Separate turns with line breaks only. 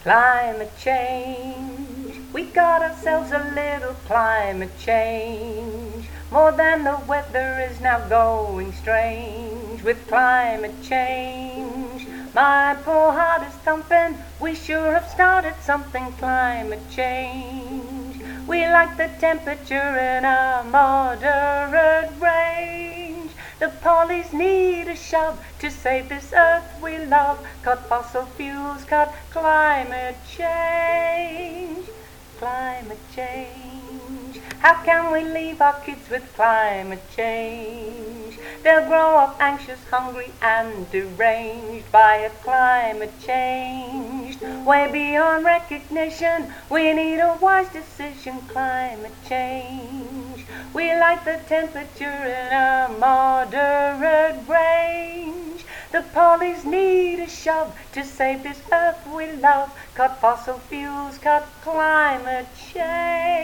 Climate change, we got ourselves a little climate change. More than the weather is now going strange with climate change. My poor heart is thumping, we sure have started something. Climate change, we like the temperature in a moderate range. The pollies need a shove to save this earth we love. Cut fossil fuels, cut climate change. Climate change. How can we leave our kids with climate change? They'll grow up anxious, hungry and deranged by a climate change. Way beyond recognition, we need a wise decision. Climate change. We like the temperature in a moderate range. The pollies need a shove to save this earth we love. Cut fossil fuels, cut climate change.